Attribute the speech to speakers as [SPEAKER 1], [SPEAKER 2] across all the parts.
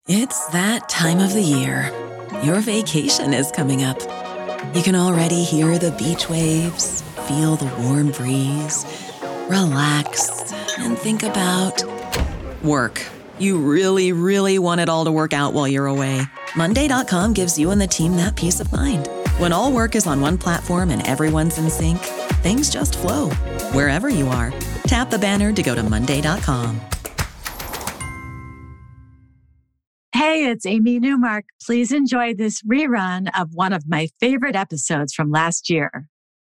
[SPEAKER 1] It's that time of the year. Your vacation is coming up. You can already hear the beach waves, feel the warm breeze, relax, and think about work. You really, really want it all to work out while you're away. Monday.com gives you and the team that peace of mind. When all work is on one platform and everyone's in sync, things just flow. Wherever you are, tap the banner to go to Monday.com.
[SPEAKER 2] Hey, it's Amy Newmark. Please enjoy this rerun of one of my favorite episodes from last year.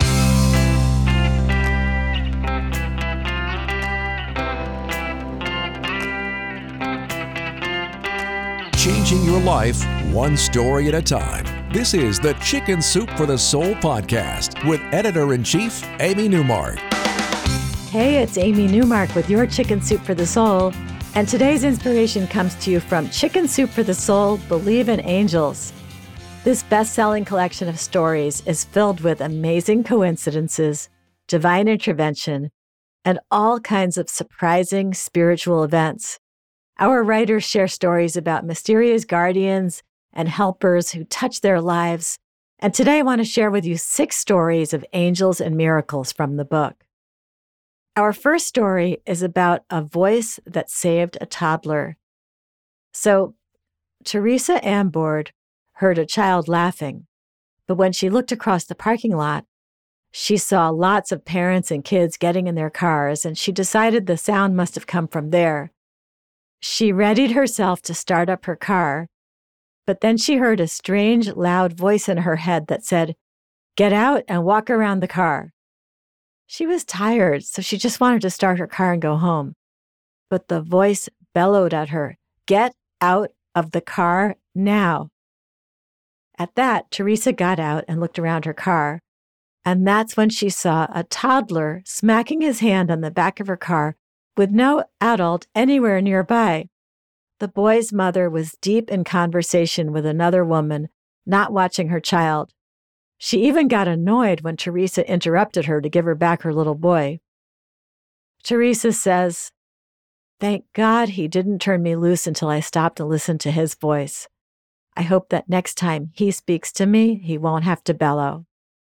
[SPEAKER 3] Changing your life one story at a time. This is the Chicken Soup for the Soul podcast with Editor-in-Chief Amy Newmark.
[SPEAKER 2] Hey, it's Amy Newmark with your Chicken Soup for the Soul. And today's inspiration comes to you from Chicken Soup for the Soul, Believe in Angels. This best-selling collection of stories is filled with amazing coincidences, divine intervention, and all kinds of surprising spiritual events. Our writers share stories about mysterious guardians and helpers who touch their lives. And today I want to share with you 6 stories of angels and miracles from the book. Our first story is about a voice that saved a toddler. So, Teresa Ambord heard a child laughing, but when she looked across the parking lot, she saw lots of parents and kids getting in their cars, and she decided the sound must have come from there. She readied herself to start up her car, but then she heard a strange, loud voice in her head that said, "Get out and walk around the car." She was tired, so she just wanted to start her car and go home. But the voice bellowed at her, "Get out of the car now." At that, Teresa got out and looked around her car, and that's when she saw a toddler smacking his hand on the back of her car with no adult anywhere nearby. The boy's mother was deep in conversation with another woman, not watching her child. She even got annoyed when Teresa interrupted her to give her back her little boy. Teresa says, "Thank God he didn't turn me loose until I stopped to listen to his voice. I hope that next time he speaks to me, he won't have to bellow."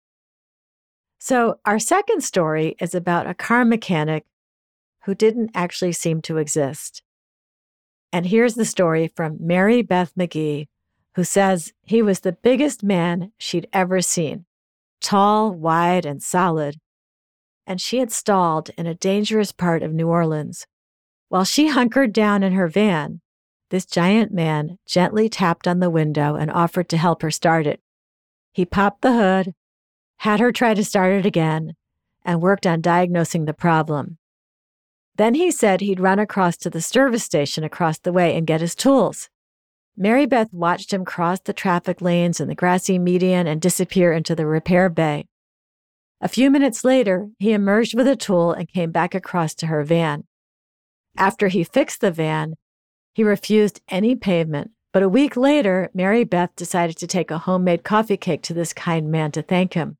[SPEAKER 2] So our second story is about a car mechanic who didn't actually seem to exist. And here's the story from Mary Beth McGee, who says he was the biggest man she'd ever seen, tall, wide, and solid. And she had stalled in a dangerous part of New Orleans. While she hunkered down in her van, this giant man gently tapped on the window and offered to help her start it. He popped the hood, had her try to start it again, and worked on diagnosing the problem. Then he said he'd run across to the service station across the way and get his tools. Mary Beth watched him cross the traffic lanes and the grassy median and disappear into the repair bay. A few minutes later, he emerged with a tool and came back across to her van. After he fixed the van, he refused any payment, but a week later, Mary Beth decided to take a homemade coffee cake to this kind man to thank him.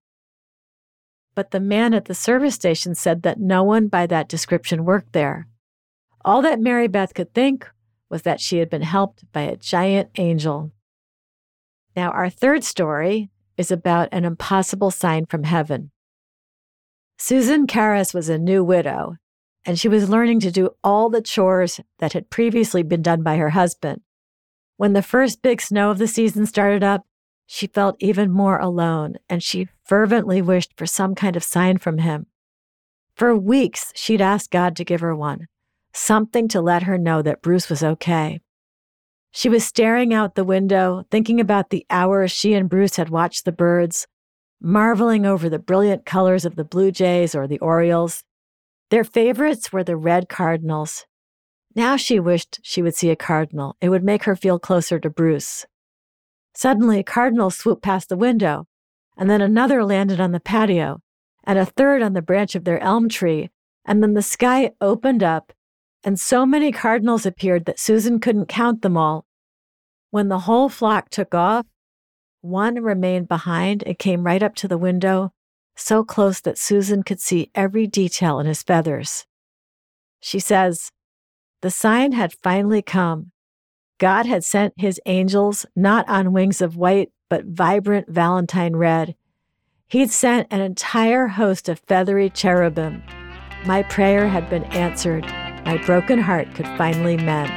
[SPEAKER 2] But the man at the service station said that no one by that description worked there. All that Mary Beth could think was that she had been helped by a giant angel. Now, our third story is about an impossible sign from heaven. Susan Karras was a new widow, and she was learning to do all the chores that had previously been done by her husband. When the first big snow of the season started up, she felt even more alone, and she fervently wished for some kind of sign from him. For weeks, she'd asked God to give her one, something to let her know that Bruce was okay. She was staring out the window, thinking about the hours she and Bruce had watched the birds, marveling over the brilliant colors of the blue jays or the orioles. Their favorites were the red cardinals. Now she wished she would see a cardinal. It would make her feel closer to Bruce. Suddenly, a cardinal swooped past the window, and then another landed on the patio, and a third on the branch of their elm tree, and then the sky opened up, and so many cardinals appeared that Susan couldn't count them all. When the whole flock took off, one remained behind and came right up to the window, so close that Susan could see every detail in his feathers. She says, "The sign had finally come. God had sent his angels not on wings of white, but vibrant Valentine red. He'd sent an entire host of feathery cherubim. My prayer had been answered. My broken heart could finally mend.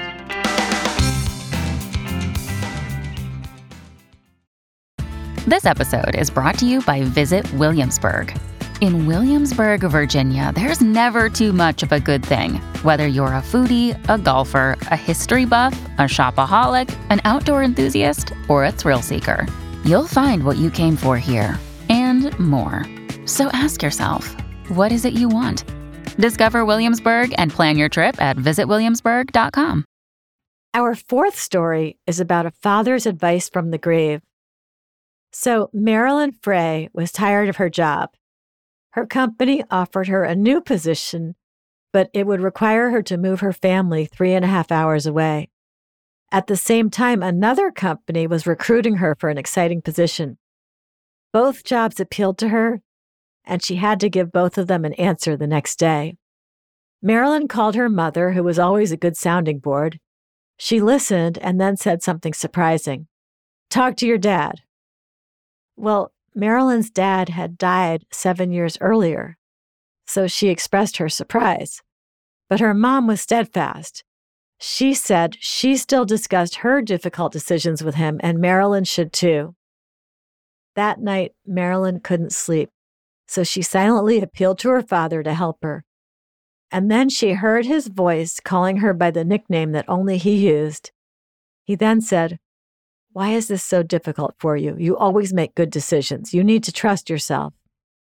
[SPEAKER 4] This episode is brought to you by Visit Williamsburg. In Williamsburg, Virginia, there's never too much of a good thing. Whether you're a foodie, a golfer, a history buff, a shopaholic, an outdoor enthusiast, or a thrill seeker, you'll find what you came for here and more. So ask yourself, what is it you want? Discover Williamsburg and plan your trip at visitwilliamsburg.com.
[SPEAKER 2] Our fourth story is about a father's advice from the grave. So Marilyn Frey was tired of her job. Her company offered her a new position, but it would require her to move her family 3.5 hours away. At the same time, another company was recruiting her for an exciting position. Both jobs appealed to her, and she had to give both of them an answer the next day. Marilyn called her mother, who was always a good sounding board. She listened and then said something surprising. "Talk to your dad." Well, Marilyn's dad had died 7 years earlier, so she expressed her surprise. But her mom was steadfast. She said she still discussed her difficult decisions with him, and Marilyn should too. That night, Marilyn couldn't sleep, so she silently appealed to her father to help her. And then she heard his voice calling her by the nickname that only he used. He then said, "Why is this so difficult for you? You always make good decisions. You need to trust yourself."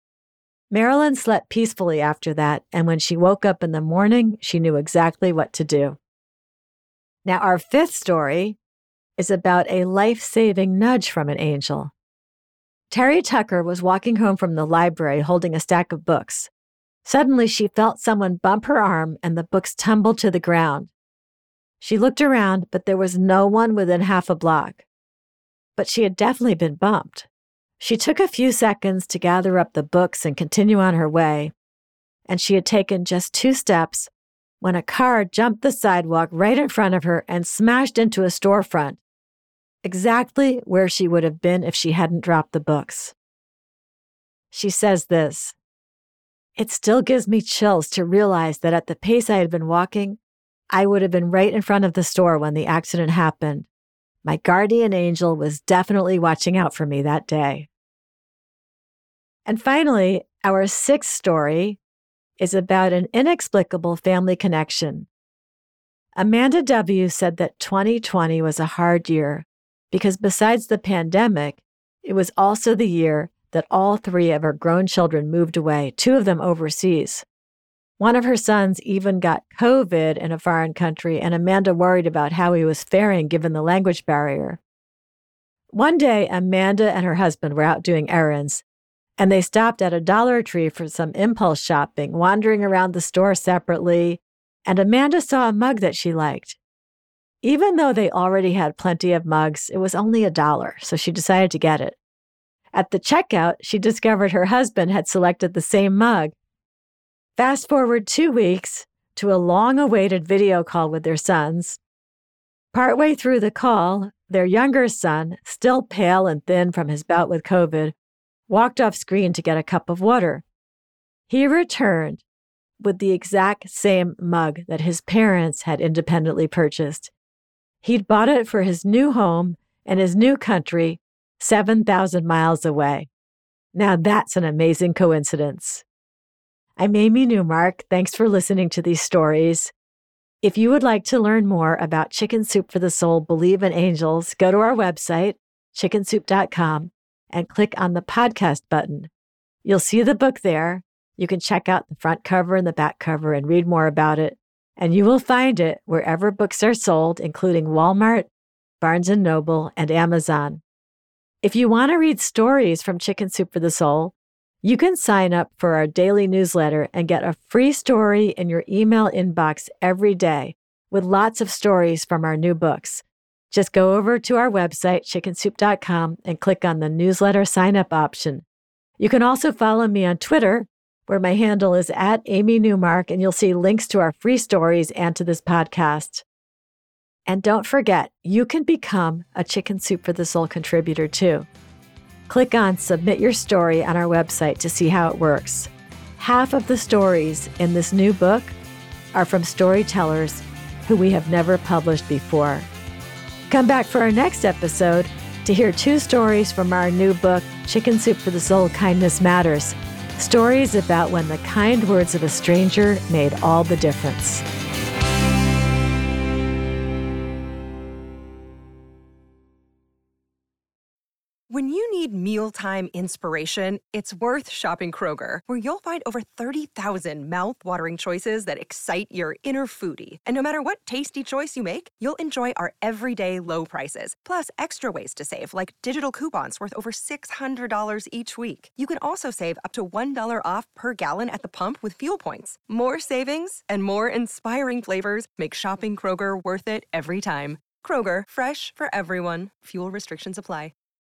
[SPEAKER 2] Marilyn slept peacefully after that, and when she woke up in the morning, she knew exactly what to do. Now, our fifth story is about a life-saving nudge from an angel. Terry Tucker was walking home from the library holding a stack of books. Suddenly, she felt someone bump her arm, and the books tumbled to the ground. She looked around, but there was no one within half a block. But she had definitely been bumped. She took a few seconds to gather up the books and continue on her way, and she had taken just 2 steps when a car jumped the sidewalk right in front of her and smashed into a storefront, exactly where she would have been if she hadn't dropped the books. She says this, "It still gives me chills to realize that at the pace I had been walking, I would have been right in front of the store when the accident happened. My guardian angel was definitely watching out for me that day." And finally, our sixth story is about an inexplicable family connection. Amanda W. said that 2020 was a hard year because besides the pandemic, it was also the year that all 3 of her grown children moved away, 2 of them overseas. One of her sons even got COVID in a foreign country, and Amanda worried about how he was faring given the language barrier. One day, Amanda and her husband were out doing errands, and they stopped at a Dollar Tree for some impulse shopping, wandering around the store separately, and Amanda saw a mug that she liked. Even though they already had plenty of mugs, it was only $1, so she decided to get it. At the checkout, she discovered her husband had selected the same mug. Fast forward 2 weeks to a long-awaited video call with their sons. Partway through the call, their younger son, still pale and thin from his bout with COVID, walked off screen to get a cup of water. He returned with the exact same mug that his parents had independently purchased. He'd bought it for his new home and his new country, 7,000 miles away. Now that's an amazing coincidence. I'm Amy Newmark. Thanks for listening to these stories. If you would like to learn more about Chicken Soup for the Soul, Believe in Angels, go to our website, chickensoup.com, and click on the podcast button. You'll see the book there. You can check out the front cover and the back cover and read more about it. And you will find it wherever books are sold, including Walmart, Barnes & Noble, and Amazon. If you want to read stories from Chicken Soup for the Soul, you can sign up for our daily newsletter and get a free story in your email inbox every day with lots of stories from our new books. Just go over to our website, chickensoup.com, and click on the newsletter sign-up option. You can also follow me on Twitter, where my handle is @Amy Newmark, and you'll see links to our free stories and to this podcast. And don't forget, you can become a Chicken Soup for the Soul contributor too. Click on Submit Your Story on our website to see how it works. Half of the stories in this new book are from storytellers who we have never published before. Come back for our next episode to hear 2 stories from our new book, Chicken Soup for the Soul, Kindness Matters. Stories about when the kind words of a stranger made all the difference.
[SPEAKER 5] When you need mealtime inspiration, it's worth shopping Kroger, where you'll find over 30,000 mouth-watering choices that excite your inner foodie. And no matter what tasty choice you make, you'll enjoy our everyday low prices, plus extra ways to save, like digital coupons worth over $600 each week. You can also save up to $1 off per gallon at the pump with fuel points. More savings and more inspiring flavors make shopping Kroger worth it every time. Kroger, fresh for everyone. Fuel restrictions apply.